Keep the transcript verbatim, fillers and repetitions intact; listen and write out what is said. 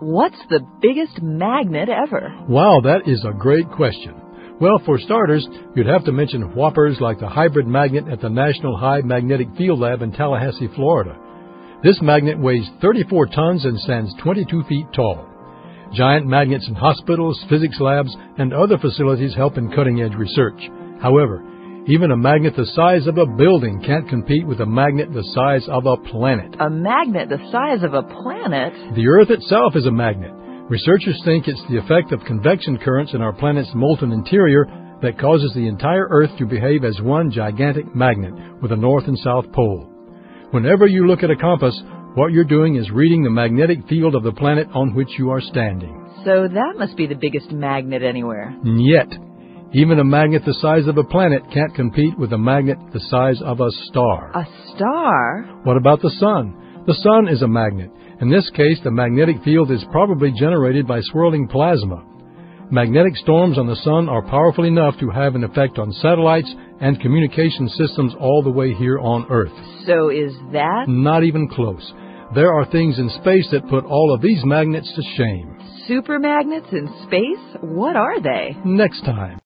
What's the biggest magnet ever? Wow, that is a great question. Well, for starters, you'd have to mention whoppers like the hybrid magnet at the National High Magnetic Field Lab in Tallahassee, Florida. This magnet weighs thirty-four tons and stands twenty-two feet tall. Giant magnets in hospitals, physics labs, and other facilities help in cutting-edge research. However, even a magnet the size of a building can't compete with a magnet the size of a planet. A magnet the size of a planet? The Earth itself is a magnet. Researchers think it's the effect of convection currents in our planet's molten interior that causes the entire Earth to behave as one gigantic magnet with a north and south pole. Whenever you look at a compass, what you're doing is reading the magnetic field of the planet on which you are standing. So that must be the biggest magnet anywhere. Yet, even a magnet the size of a planet can't compete with a magnet the size of a star. A star? What about the sun? The sun is a magnet. In this case, the magnetic field is probably generated by swirling plasma. Magnetic storms on the sun are powerful enough to have an effect on satellites and communication systems all the way here on Earth. So is that? Not even close. There are things in space that put all of these magnets to shame. Super magnets in space? What are they? Next time.